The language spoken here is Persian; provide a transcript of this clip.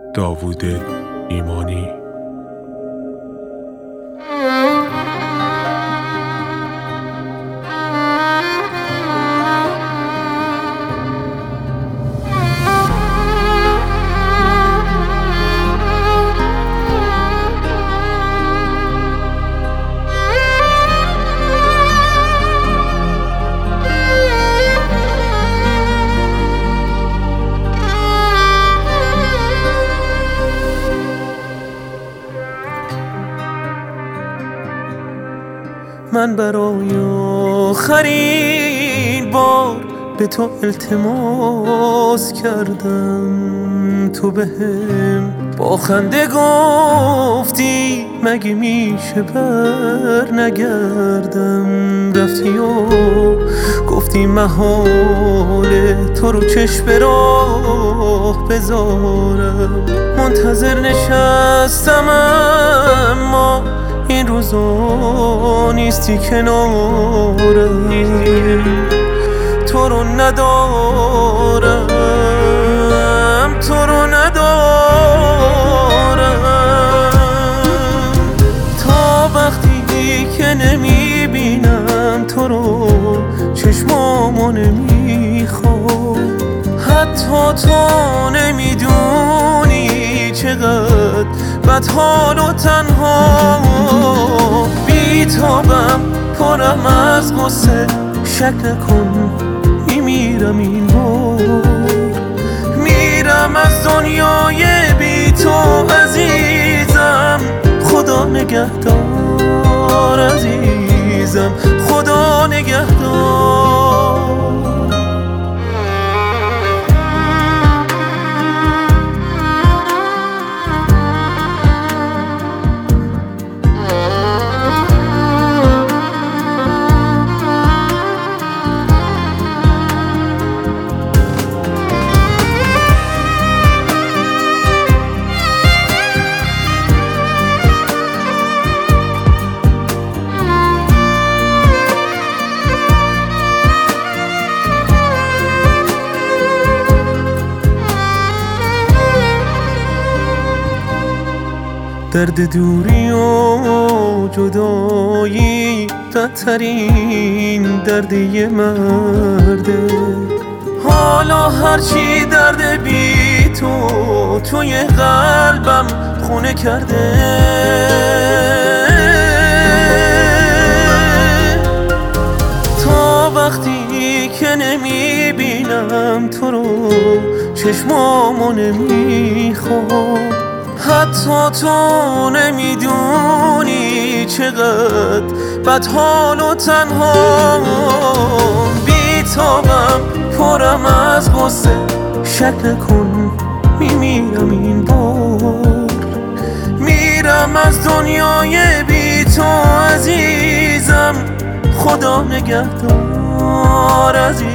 داوود ایمانی. من برای آخرین بار به تو التماس کردم، تو بهم با خنده گفتی مگه میشه بر نگردم. رفتی و گفتی محاله تو رو چشم به راه بذارم. منتظر نشستم اما این روزا نیستی کنارم. تو رو ندارم، تو رو ندارم. تا وقتی که نمیبینم تو رو چشمامو نمیخوام. حتی تو نمیدونی چقدر بدحال و تنها بیتابم، پرم از غصه. شک نکن میمیرم این بار، میرم از دنیای بی تو عزیزم. خدا نگهدار عزیزم، خدا نگهدار. درد دوری و جدایی بدترین درد یه مرده. حالا هرچی درد بی تو توی قلبم خونه کرده. تا وقتی که نمیبینم تو رو چشمامو نمیخوام. حتی تو نمیدونی چقدر بدحال و تنها بیتابم، پرم از غصه. شک نکن میمیرم این بار، میرم از دنیای بی تو عزیزم. خدا نگهدار عزیزم.